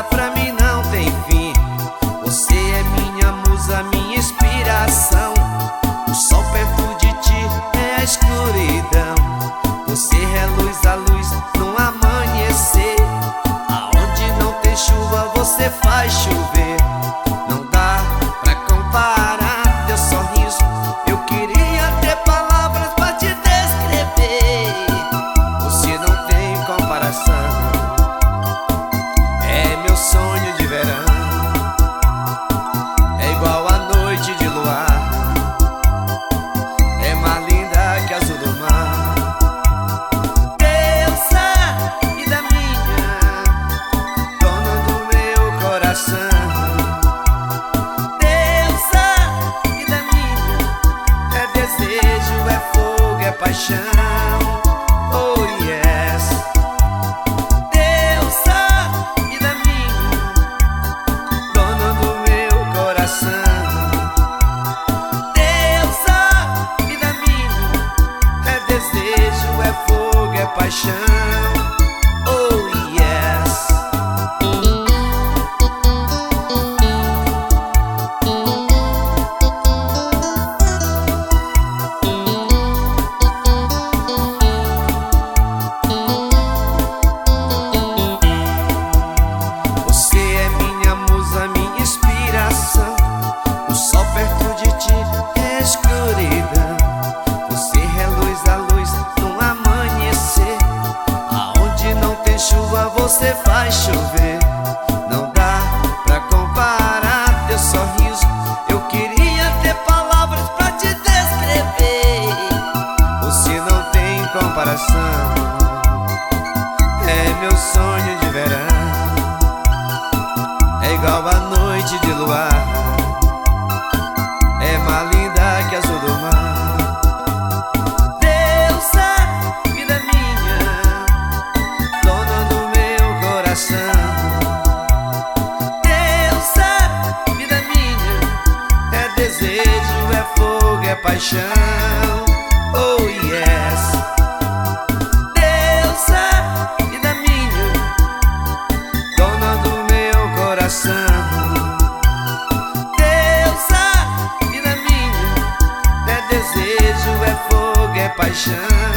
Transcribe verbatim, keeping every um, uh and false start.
pra mim não tem fim. Você é minha musa, minha inspiração. O sol perto de ti é a escuridão. Você é luz, a luz no amanhecer. Aonde não tem chuva, você faz chover. Não dá pra comparar teu sorriso. Eu queria ter palavras pra te descrever. Você não tem comparação. É meu sonho de verão. É igual a noite de luar. É mais linda que azul do mar. Deusa, vida minha, dona do meu coração. Deusa, vida minha, é desejo, é fogo, é paixão. Oh yes. Deusa, vida minha, dona do meu coração. Deusa, vida minha, é desejo, é fogo, é paixão. Oh yes. Você é minha musa, minha inspiração. O sol perto de ti é escuridão. Você é luz, a luz no amanhecer. Aonde não tem chuva, você faz chover. Não dá pra comparar teu sorriso. Eu queria ter palavras pra te descrever. Você não tem comparação. É meu sonho de verão. É igual a noite de luar. É mais linda que azul do mar. Deusa, vida minha, dona do meu coração. Deusa, vida minha, é desejo, é fogo, é paixão. Oh yes. Deusa, vida minha, dona do meu coração. Deusa, vida minha, é desejo, é fogo, é paixão.